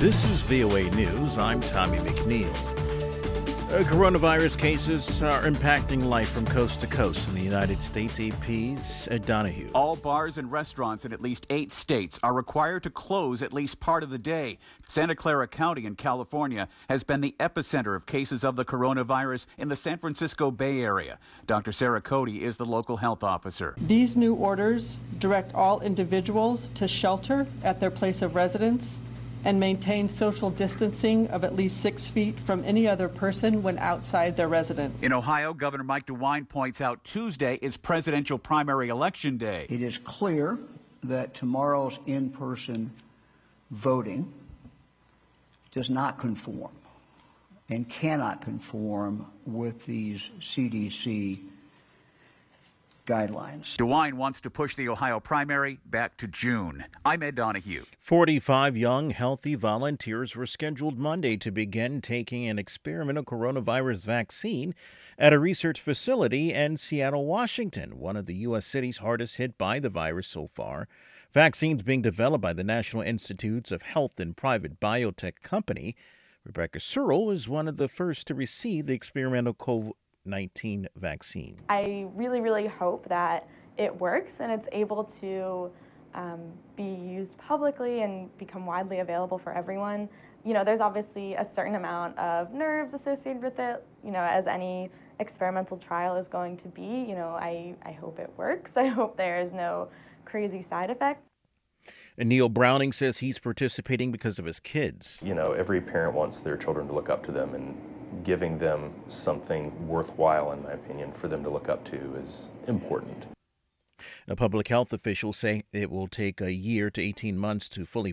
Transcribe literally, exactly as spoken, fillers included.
This is V O A News. I'm Tommy McNeil. Uh, coronavirus cases are impacting life from coast to coast in the United States. A P's Ed Donahue. All bars and restaurants in at least eight states are required to close at least part of the day. Santa Clara County in California has been the epicenter of cases of the coronavirus in the San Francisco Bay Area. Doctor Sarah Cody is the local health officer. These new orders direct all individuals to shelter at their place of residence and maintain social distancing of at least six feet from any other person when outside their residence. In Ohio, Governor Mike DeWine points out Tuesday is presidential primary election day. It is clear that tomorrow's in-person voting does not conform and cannot conform with these C D C guidelines. DeWine wants to push the Ohio primary back to June. I'm Ed Donahue. forty-five young, healthy volunteers were scheduled Monday to begin taking an experimental coronavirus vaccine at a research facility in Seattle, Washington, one of the U S cities hardest hit by the virus so far. Vaccines being developed by the National Institutes of Health and private biotech company. Rebecca Searle is one of the first to receive the experimental COVID nineteen vaccine. I really, really hope that it works and it's able to um, be used publicly and become widely available for everyone. You know, there's obviously a certain amount of nerves associated with it, you know, as any experimental trial is going to be. You know, I, I hope it works. I hope there is no crazy side effects. And Neil Browning says he's participating because of his kids. You know, every parent wants their children to look up to them, and giving them something worthwhile, in my opinion, for them to look up to is important. Now, public health officials say it will take a year to eighteen months to fully